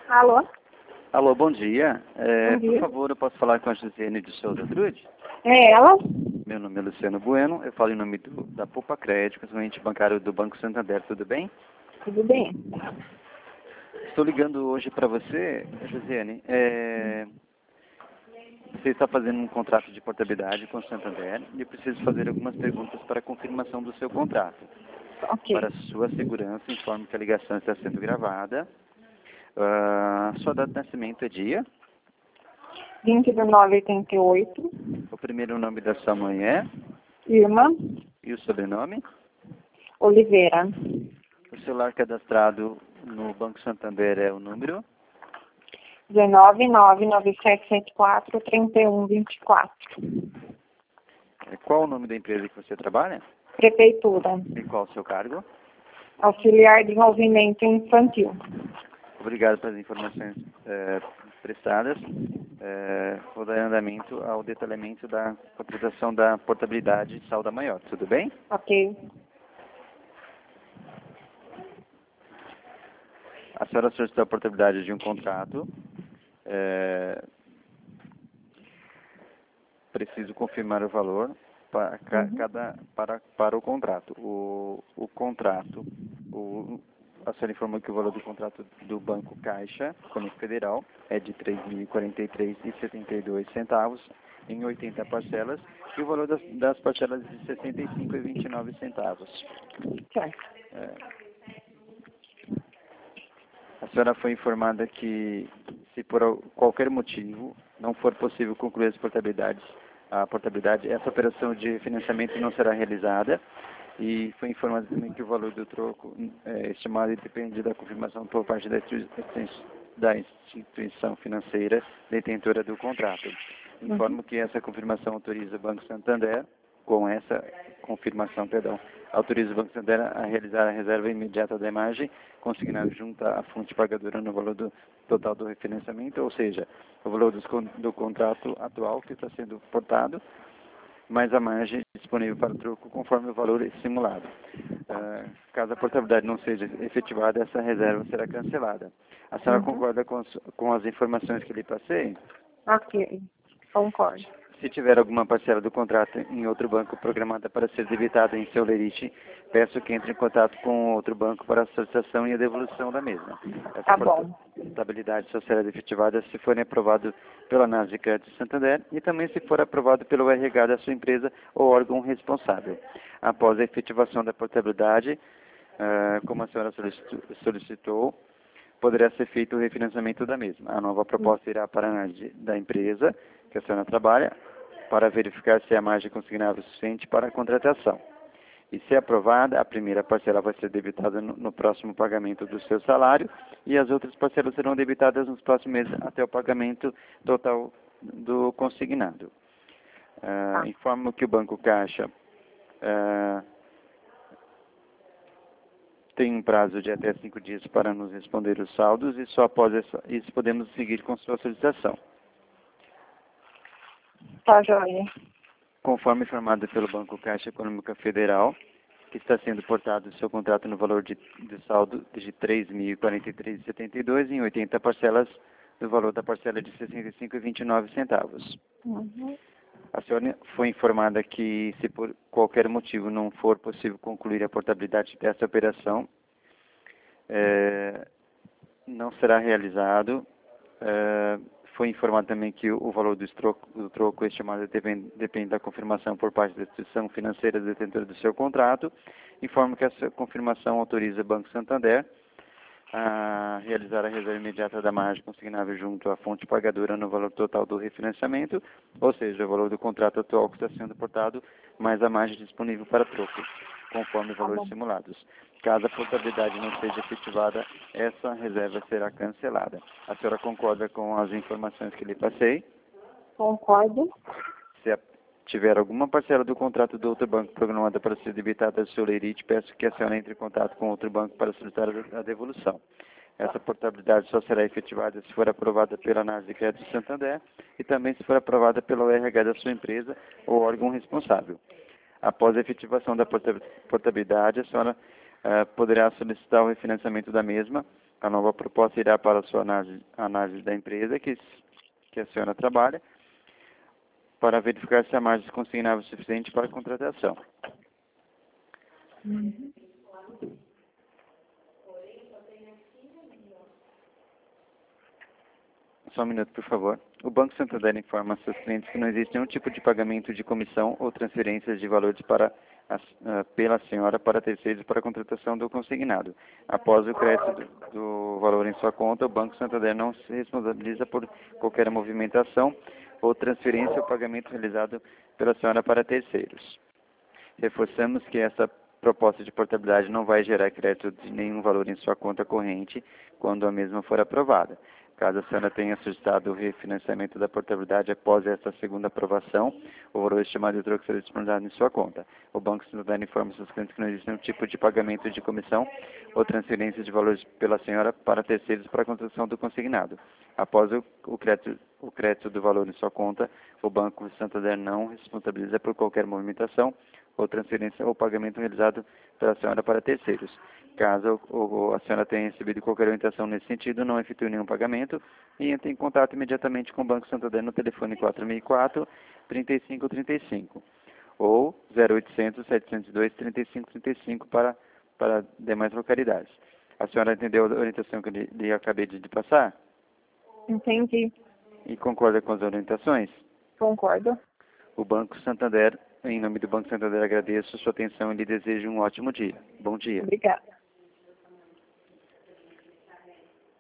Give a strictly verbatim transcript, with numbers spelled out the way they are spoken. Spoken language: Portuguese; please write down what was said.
Alô? Alô, bom dia. É, Bom dia. Por favor, eu posso falar com a Josiane de Souza Trude? É ela? Meu nome é Luciano Bueno, eu falo em nome do, da Poupa Crédito, correspondente bancário do Banco Santander, tudo bem? Tudo bem? Estou ligando hoje para você, Josiane. É, você está fazendo um contrato de portabilidade com o Santander e eu preciso fazer algumas perguntas para a confirmação do seu contrato. Ok. Para sua segurança, informe que a ligação está sendo gravada. Ah, sua data de nascimento é dia? vinte de nove de oitenta e oito. O primeiro nome da sua mãe é? Irma E o sobrenome? Oliveira. O celular cadastrado no Banco Santander é o número? dezenove, nove, nove sete sete quatro, trinta e um, vinte e quatro. É, Qual o nome da empresa que você trabalha? Prefeitura. E qual o seu cargo? Auxiliar de desenvolvimento infantil. Obrigado pelas informações é, prestadas. É, vou dar andamento ao detalhamento da contratação da portabilidade de Salda Maior. Tudo bem? Ok. A senhora solicitou a portabilidade de um contrato. É, preciso confirmar o valor para, ca- Uhum. cada, para, para o contrato. O, o contrato, o, a senhora informou que o valor do contrato do Banco Caixa, Econômico Federal, é de três mil e quarenta e três reais e setenta e dois centavos em oitenta parcelas e o valor das, das parcelas de sessenta e cinco reais e vinte e nove centavos. Certo. É, a senhora foi informada que, se por al- qualquer motivo não for possível concluir as portabilidades, a portabilidade, essa operação de financiamento não será realizada. E foi informado também que o valor do troco é estimado e depende da confirmação por parte da instituição, da instituição financeira detentora do contrato. Informo que essa confirmação autoriza o Banco Santander, com essa confirmação, perdão, autoriza o Banco Santander a realizar a reserva imediata da imagem, consignada junto à fonte pagadora no valor do total do refinanciamento, ou seja, o valor dos con- do contrato atual que está sendo portado, mais a margem disponível para o troco conforme o valor simulado. Ah, caso a portabilidade não seja efetivada, essa reserva será cancelada. A senhora Uhum. concorda com as, com as informações que lhe passei? Ok. Concordo. Se tiver alguma parcela do contrato em outro banco programada para ser debitada em seu lerite, peço que entre em contato com outro banco para a solicitação e a devolução da mesma. Essa Tá bom. portabilidade só será efetivada se for aprovado pela análise de crédito Santander e também se for aprovado pelo R H da sua empresa ou órgão responsável. Após a efetivação da portabilidade, ah, como a senhora solicitou, solicitou, poderá ser feito o refinanciamento da mesma. A nova proposta irá para a análise da empresa que a senhora trabalha, para verificar se a margem consignável é suficiente para a contratação. E se aprovada, a primeira parcela vai ser debitada no, no próximo pagamento do seu salário e as outras parcelas serão debitadas nos próximos meses até o pagamento total do consignado. Ah, informo que o Banco Caixa ah, tem um prazo de até cinco dias para nos responder os saldos e só após essa- isso podemos seguir com sua solicitação. Tá joia. Conforme informado pelo Banco Caixa Econômica Federal, que está sendo portado o seu contrato no valor de, de saldo de três mil e quarenta e três reais e setenta e dois centavos em oitenta parcelas do valor da parcela de sessenta e cinco reais e vinte e nove centavos. Uhum. A senhora foi informada que, se por qualquer motivo não for possível concluir a portabilidade dessa operação, eh, não será realizado. Eh, foi informado também que o, o valor do troco, do troco estimado depende, depende da confirmação por parte da instituição financeira detentora do seu contrato. Informo que essa confirmação autoriza o Banco Santander a realizar a reserva imediata da margem consignável junto à fonte pagadora no valor total do refinanciamento, ou seja, o valor do contrato atual que está sendo portado, mais a margem disponível para troco, conforme os Tá valores bom. simulados. Caso a portabilidade não seja efetivada, essa reserva será cancelada. A senhora concorda com as informações que lhe passei? Concordo. Se a- tiver alguma parcela do contrato do outro banco programada para ser debitada do seu lerite, peço que a senhora entre em contato com outro banco para solicitar a a devolução. Essa portabilidade só será efetivada se for aprovada pela análise de crédito Santander e também se for aprovada pelo R H da sua empresa ou órgão responsável. Após a efetivação da porta- portabilidade, a senhora ah, poderá solicitar o refinanciamento da mesma A nova proposta irá para a sua análise, análise da empresa que, que a senhora trabalha, para verificar se a margem consignável é suficiente para a contratação. Uhum. Só um minuto, por favor. O Banco Santander informa a seus clientes que não existe nenhum tipo de pagamento de comissão ou transferências de valores para a, uh, pela senhora para terceiros para a contratação do consignado. Após o crédito do, do valor em sua conta, o Banco Santander não se responsabiliza por qualquer movimentação ou transferência ou pagamento realizado pela senhora para terceiros. Reforçamos que essa proposta de portabilidade não vai gerar crédito de nenhum valor em sua conta corrente quando a mesma for aprovada. Caso a senhora tenha solicitado o refinanciamento da portabilidade após esta segunda aprovação, o valor estimado de troco será disponibilizado em sua conta. O Banco Santander informa seus clientes que não existe nenhum tipo de pagamento de comissão ou transferência de valores pela senhora para terceiros para a contratação do consignado. Após o, o, crédito, o crédito do valor em sua conta, o Banco Santander não responsabiliza por qualquer movimentação ou transferência ou pagamento realizado pela senhora para terceiros. Caso ou, a senhora tenha recebido qualquer orientação nesse sentido, não efetue nenhum pagamento e entre em contato imediatamente com o Banco Santander no telefone quatro seis quatro, três cinco três cinco ou zero oitocentos, setecentos e dois, trinta e cinco trinta e cinco para, para demais localidades. A senhora entendeu a orientação que eu lhe, lhe acabei de lhe passar? Entendi. E concorda com as orientações? Concordo. O Banco Santander, em nome do Banco Santander, agradeço a sua atenção e lhe desejo um ótimo dia. Bom dia. Obrigada.